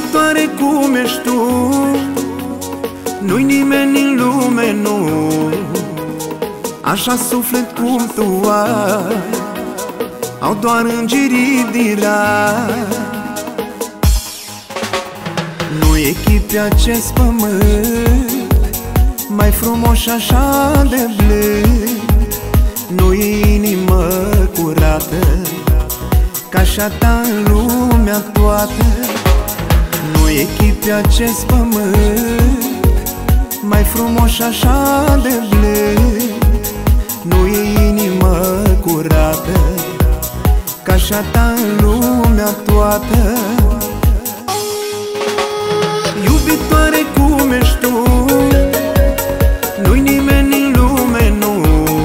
Iubitoare cum ești tu, nu-i nimeni în lume, nu, așa suflet cum tu ai, au doar îngerii din rai. Nu echipi acest pământ mai frumos și așa de blând, nu-i inimă curată ca și a ta în lumea toată. Nu echipi acest pământ mai frumos și așa de blând, nu-i inimă curată ca și a ta în lumea toată. Iubitoare cum ești tu, nu-i nimeni în lume, nu,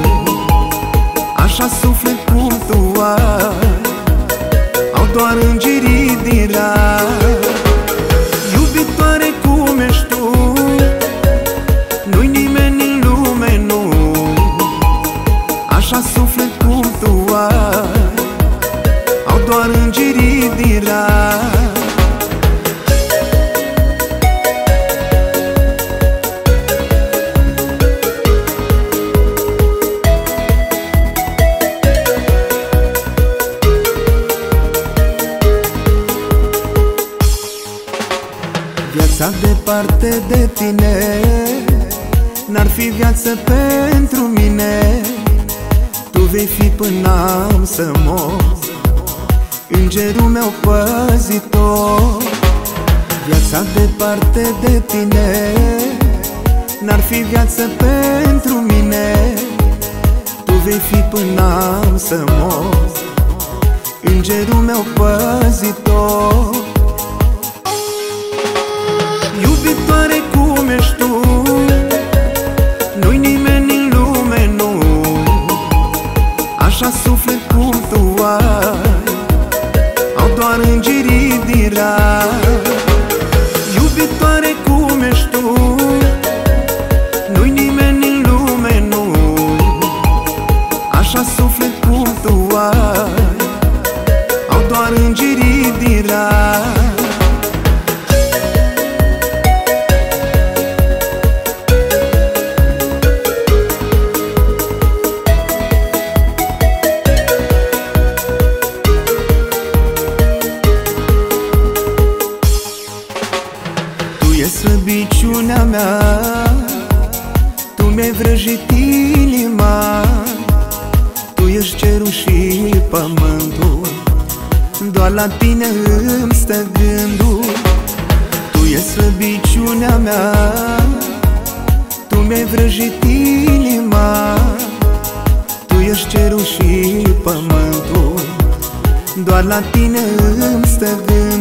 așa suflet cum tu ai, au doar îngerii din rai. Iubitoare cum ești tu, nu-i nimeni în lume, nu, așa suflet cum tu ai, au doar îngerii din rai. Viața departe de tine n-ar fi viață pentru mine. Tu vei fi până am să mor, îngerul meu păzitor. Viața departe de tine n-ar fi viață pentru mine. Tu vei fi până am să mor, îngerul meu păzitor. Iubitoare cum ești tu, nu-i nimeni în lume, nu, așa suflet cum tu ai, au doar îngerii din rai. Iubitoare cum ești tu, nu-i nimeni în lume, nu, așa suflet cum tu ai, au doar îngerii din rai. E slăbiciunea mea, tu mi-ai vrăjit inima, tu ești cerul și pământul, doar la tine îmi stă gândul. Tu e slăbiciunea mea, tu mi-ai vrăjit inima, tu ești cerul și pământul, doar la tine îmi stă gândul.